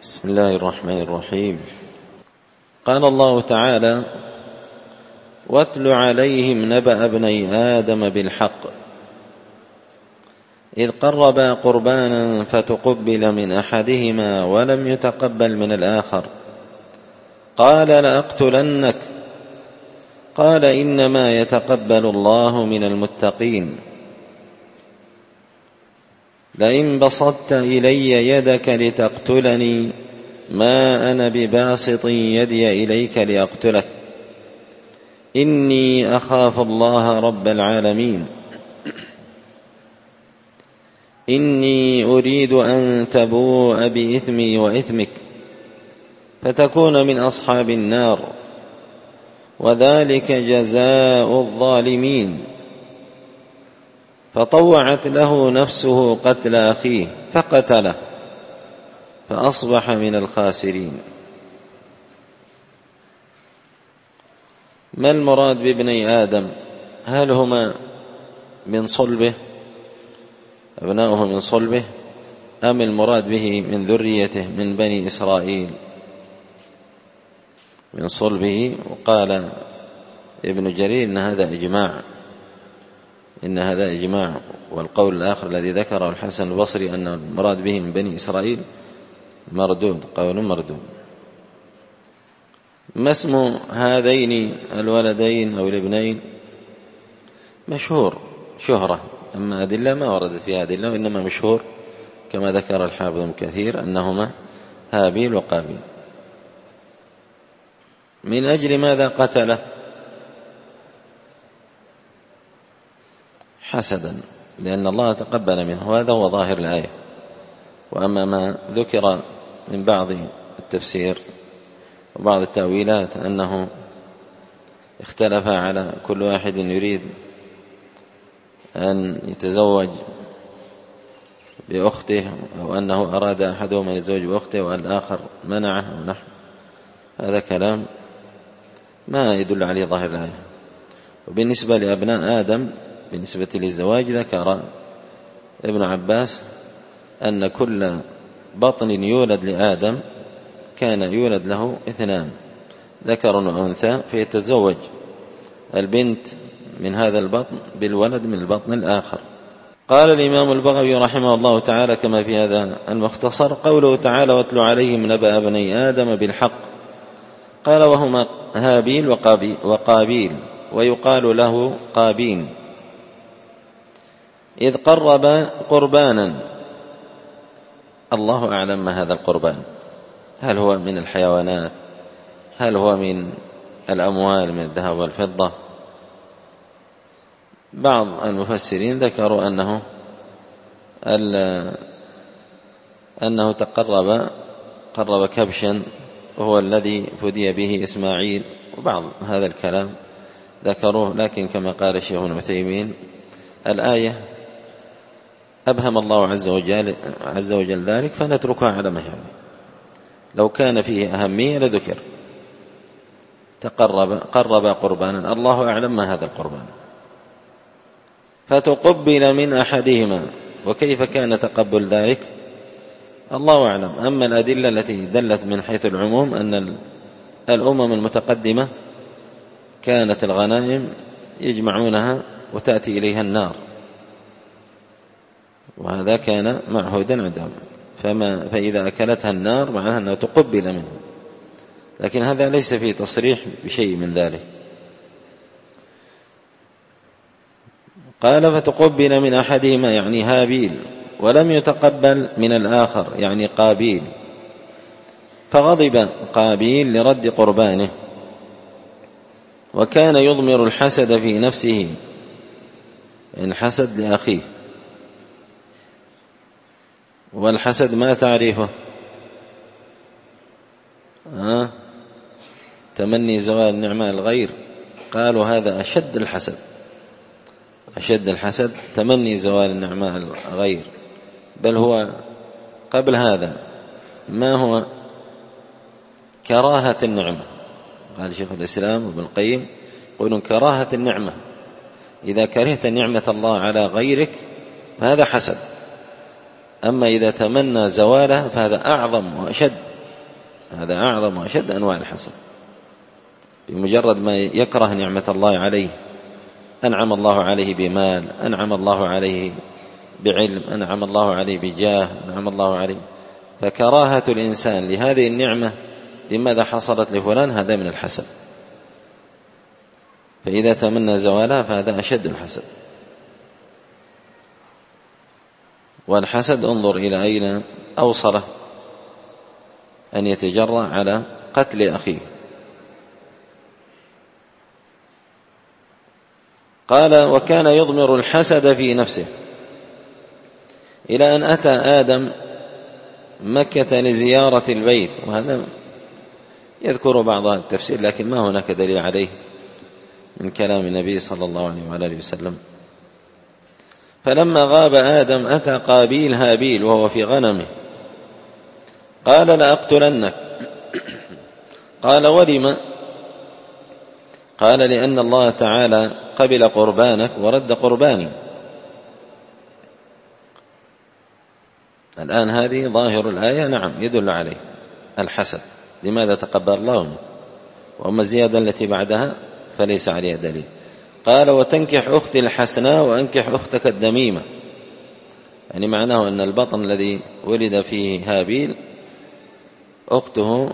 بسم الله الرحمن الرحيم. قال الله تعالى: واتل عليهم نبأ ابني آدم بالحق إذ قربا قربانا فتقبل من أحدهما ولم يتقبل من الآخر قال لأقتلنك قال إنما يتقبل الله من المتقين لئن بسطت إلي يدك لتقتلني ما أنا بباسط يدي إليك لأقتلك إني أخاف الله رب العالمين إني أريد أن تبوء بإثمي وإثمك فتكون من أصحاب النار وذلك جزاء الظالمين فطوعت له نفسه قتل أخيه فقتله فأصبح من الخاسرين. ما المراد بابني آدم؟ هل هما من صلبه أبناؤه من صلبه أم المراد به من ذريته من بني إسرائيل من صلبه؟ وقال ابن جرير إن هذا إجماع والقول الآخر الذي ذكره الحسن البصري أن المراد به من بني إسرائيل مردود، قول مردود. ما اسم هذين الولدين أو الابنين؟ مشهور شهرة، أما أدلة ما وردت في هذه الأدلة، وإنما مشهور كما ذكر الحافظ ابن كثير أنهما هابيل وقابيل. من أجل ماذا قتله؟ حسدا، لأن الله تقبل منه، وهذا هو ظاهر الآية. وأما ما ذكر من بعض التفسير وبعض التأويلات أنه اختلف على كل واحد يريد أن يتزوج بأخته، أو أنه أراد أحدهم أن يتزوج بأخته والآخر منعه أو نحو، هذا كلام ما يدل عليه ظاهر الآية. وبالنسبة لأبناء آدم بالنسبة للزواج ذكر ابن عباس أن كل بطن يولد لآدم كان يولد له 2 ذكر وأنثى، فيتزوج البنت من هذا البطن بالولد من البطن الآخر. قال الإمام البغوي رحمه الله تعالى كما في هذا المختصر: قوله تعالى: واتل عليهم نبأ ابني آدم بالحق، قال وهما هابيل وقابيل، ويقال له قابين، إذ قرب قربانا. الله أعلم ما هذا القربان، هل هو من الحيوانات، هل هو من الأموال من الذهب والفضة؟ بعض المفسرين ذكروا أنه قرب كبشا وهو الذي فدي به إسماعيل، وبعض هذا الكلام ذكروه، لكن كما قال الشيخ ابن عثيمين الآية أبهم الله عز وجل ذلك فنتركها على ما هي. لو كان فيه أهمية لذكر قرب قربانا، الله أعلم ما هذا القربان. فتقبل من أحدهما، وكيف كان تقبل ذلك الله أعلم. أما الأدلة التي دلت من حيث العموم أن الأمم المتقدمة كانت الغنائم يجمعونها وتأتي إليها النار، وهذا كان معهودا عندهم، فإذا أكلتها النار معناها أنه تقبل منه، لكن هذا ليس فيه تصريح بشيء من ذلك. قال فتقبل من أحدهما يعني هابيل، ولم يتقبل من الآخر يعني قابيل، فغضب قابيل لرد قربانه، وكان يضمر الحسد في نفسه، الحسد لأخيه. والحسد ما تعريفه؟ تمني زوال نعمة الغير، قالوا هذا أشد الحسد تمني زوال النعمة الغير، بل هو قبل هذا ما هو كراهة النعمة. قال شيخ الإسلام وابن القيم يقولون كراهة النعمة، إذا كرهت نعمة الله على غيرك فهذا حسد، أما إذا تمنى زواله فهذا أعظم وأشد هذا أعظم وأشد أنواع الحسد. بمجرد ما يكره نعمة الله عليه، أنعم الله عليه بمال، أنعم الله عليه بعلم، أنعم الله عليه بجاه، أنعم الله عليه، فكراهة الإنسان لهذه النعمة لماذا حصلت لفلان هذا من الحسد. فإذا تمنى زوالها فهذا أشد الحسد. والحسد انظر إلى أين أوصله، أن يتجرأ على قتل أخيه. قال: وكان يضمر الحسد في نفسه، إلى أن أتى آدم مكة لزيارة البيت. وهذا يذكر بعض التفسير لكن ما هناك دليل عليه من كلام النبي صلى الله عليه وآله وسلم. فلما غاب آدم أتى قابيل هابيل وهو في غنمه، قال: لأقتلنك. قال: ولم؟ قال: لأن الله تعالى قبل قربانك ورد قرباني. الآن هذه ظاهر الآية نعم يدل عليه الحسد، لماذا تقبل الله منه؟ وأما الزيادة التي بعدها فليس عليها دليل. قال: وتنكح أختي الحسناء وأنكح أختك الدميمة، يعني معناه أن البطن الذي ولد فيه هابيل أخته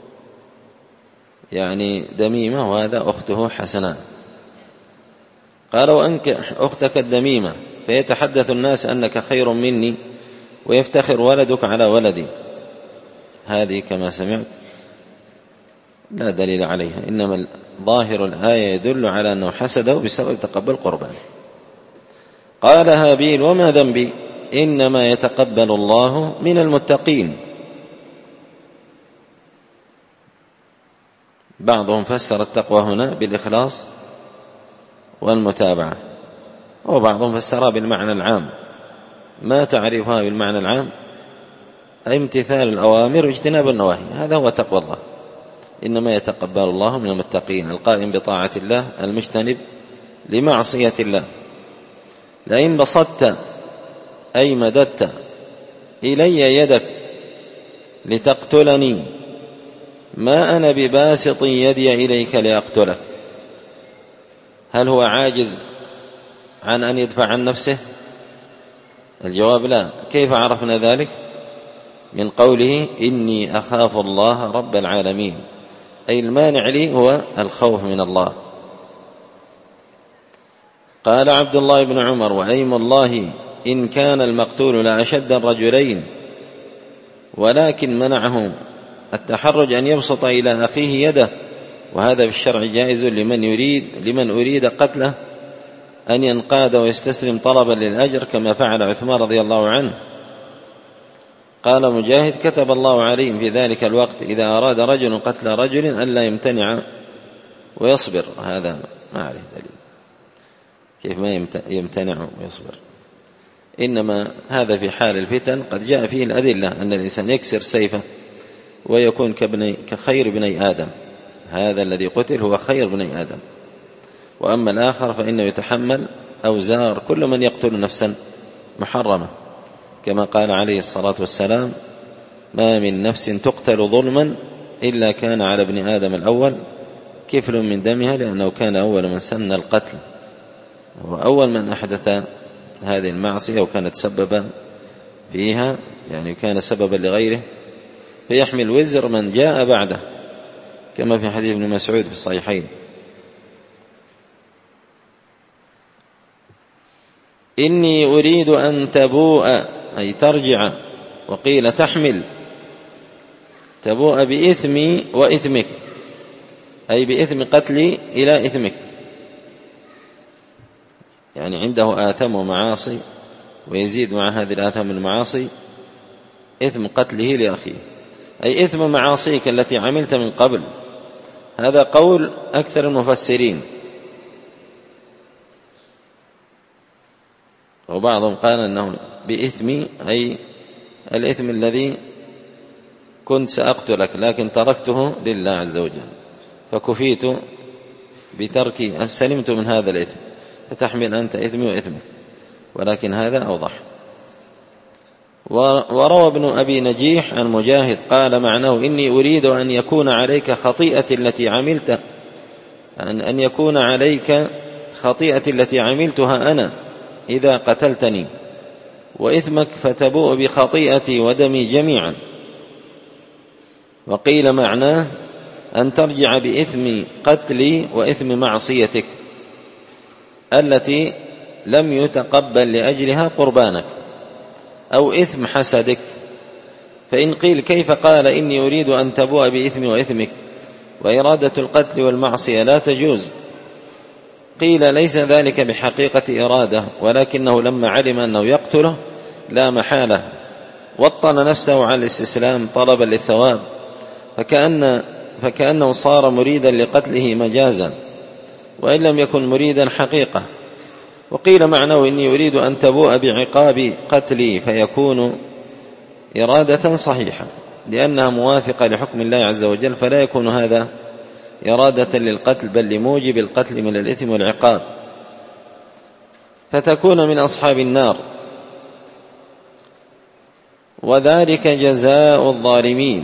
يعني دميمة وهذا أخته حسناء. قال: وأنكح أختك الدميمة فيتحدث الناس أنك خير مني ويفتخر ولدك على ولدي. هذه كما سمعت لا دليل عليها، إنما ظاهر الآية يدل على أنه حسده بسبب تقبل قربان. قال هابيل: وما ذنبي؟ إنما يتقبل الله من المتقين. بعضهم فسر التقوى هنا بالإخلاص والمتابعة، وبعضهم فسرها بالمعنى العام. ما تعرفها بالمعنى العام؟ أي امتثال الأوامر واجتناب النواهي، هذا هو تقوى الله. إنما يتقبل الله من المتقين، القائم بطاعة الله المجتنب لمعصية الله. لئن بسطت أي مددت إلي يدك لتقتلني ما أنا بباسط يدي إليك لأقتلك. هل هو عاجز عن أن يدفع عن نفسه؟ الجواب لا. كيف عرفنا ذلك؟ من قوله: إني أخاف الله رب العالمين، أي المانع لي هو الخوف من الله. قال عبد الله بن عمر: وأيم الله إن كان المقتول لا أشد الرجلين، ولكن منعه التحرج أن يبسط إلى أخيه يده، وهذا في الشرع جائز لمن أريد قتله أن ينقاد ويستسلم طلبا للأجر، كما فعل عثمان رضي الله عنه. قال مجاهد: كتب الله عليهم في ذلك الوقت إذا أراد رجل قتل رجل ألا يمتنع ويصبر. هذا ما عليه دليل، كيف ما يمتنع ويصبر؟ إنما هذا في حال الفتن قد جاء فيه الأدلة أن الإنسان يكسر سيفه ويكون كخير بني آدم. هذا الذي قتل هو خير بني آدم، وأما الآخر فإنه يتحمل أوزار كل من يقتل نفسا محرمة، كما قال عليه الصلاة والسلام: ما من نفس تقتل ظلما إلا كان على ابن آدم الأول كفل من دمها، لأنه كان أول من سن القتل، وأول من أحدث هذه المعصية وكانت سببا فيها، يعني كان سببا لغيره، فيحمل وزر من جاء بعده، كما في حديث ابن مسعود في الصحيحين: إني أريد أن تبوء، أي ترجع، وقيل تحمل، تبوء بإثمي وإثمك، أي بإثم قتلي إلى إثمك، يعني عنده آثام ومعاصي ويزيد مع هذه الآثام والمعاصي إثم قتله لأخيه، أي إثم معاصيك التي عملت من قبل. هذا قول أكثر المفسرين، وبعضهم قال أنه بإثمي أي الإثم الذي كنت سأقتلك لكن تركته لله عز وجل، فكفيت بتركي، سلمت من هذا الإثم، فتحمل أنت إثمي وإثمك، ولكن هذا أوضح. وروى ابن أبي نجيح عن مجاهد قال معناه إني أريد أن يكون عليك خطيئتي التي عملت أن يكون عليك خطيئتي التي عملتها أنا إذا قتلتني، وإثمك فتبوء بخطيئتي ودمي جميعا. وقيل معناه أن ترجع بإثم قتلي وإثم معصيتك التي لم يتقبل لأجلها قربانك، أو إثم حسدك. فإن قيل كيف قال إني أريد أن تبوء بإثم وإثمك وإرادة القتل والمعصية لا تجوز؟ قيل ليس ذلك بحقيقة إرادة، ولكنه لما علم أنه يقتله لا محالة وطن نفسه على الاستسلام طلبا للثواب، فكأنه صار مريدا لقتله مجازا وإن لم يكن مريدا حقيقة. وقيل معناه إني أريد أن تبوء بعقاب قتلي، فيكون إرادة صحيحة لأنها موافقة لحكم الله عز وجل، فلا يكون هذا إرادة للقتل بل لموجب القتل من الإثم والعقاب، فتكون من أصحاب النار، وذلك جزاء الظالمين.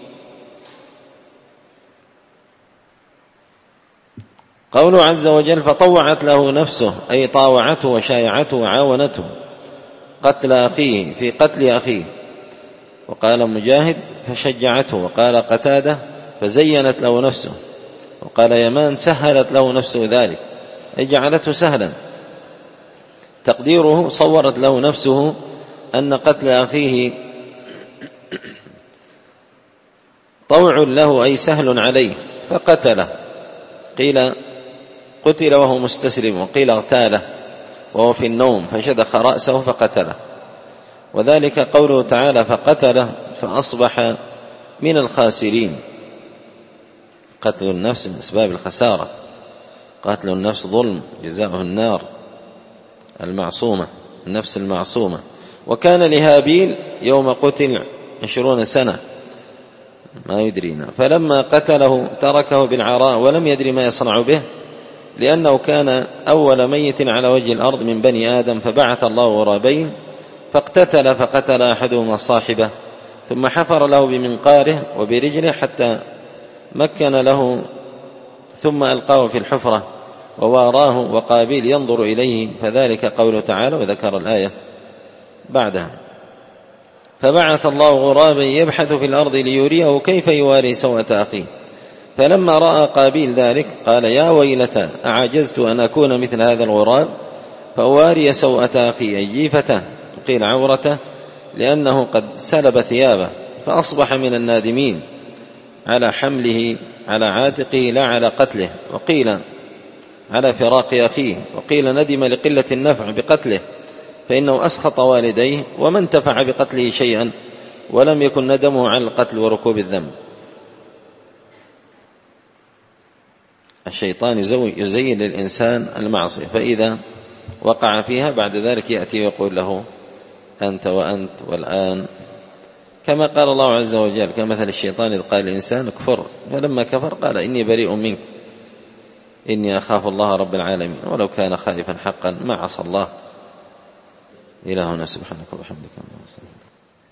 قوله عز وجل فطوعت له نفسه، أي طاوعته وشايعته وعاونته قتل أخيه في قتل أخيه. وقال مجاهد فشجعته، وقال قتادة فزينت له نفسه، وقال يمان سهلت له نفسه ذلك، أي جعلته سهلا. تقديره صورت له نفسه أن قتل أخيه طوع له أي سهل عليه فقتله. قيل قتل وهو مستسلم، وقيل اغتاله وهو في النوم فشدخ رأسه فقتله. وذلك قوله تعالى فقتله فأصبح من الخاسرين. قتل النفس من أسباب الخسارة، قتل النفس ظلم جزاؤه النار المعصومة، النفس المعصومة. وكان لهابيل يوم قتل 20 سنة ما يدرينا، فلما قتله تركه بالعراء ولم يدري ما يصنع به، لأنه كان أول ميت على وجه الأرض من بني آدم، فبعث الله غرابين فاقتتل، فقتل أحدهما صاحبه، ثم حفر له بمنقاره وبرجله حتى مكن له، ثم ألقاه في الحفرة وواراه، وقابيل ينظر إليه، فذلك قوله تعالى وذكر الآية بعدها. فبعث الله غرابا يبحث في الأرض ليريه كيف يواري سوءة أخيه، فلما رأى قابيل ذلك قال يا ويلتى أعجزت أن أكون مثل هذا الغراب فأواري سوءة أخي، أي جيفته، قيل عورته، لأنه قد سلب ثيابه، فأصبح من النادمين على حمله على عاتقه لا على قتله، وقيل على فراق أخيه، وقيل ندم لقلة النفع بقتله فإنه أسخط والديه وما انتفع بقتله شيئا، ولم يكن ندمه على القتل وركوب الذنب. الشيطان يزين للإنسان المعصية، فإذا وقع فيها بعد ذلك يأتي ويقول له أنت وأنت والآن، كما قال الله عز وجل كمثل الشيطان إذ قال الإنسان اكفر، فلما كفر قال إني بريء منك إني أخاف الله رب العالمين، ولو كان خائفا حقا ما عصى الله. إلهنا سبحانك وبحمدك.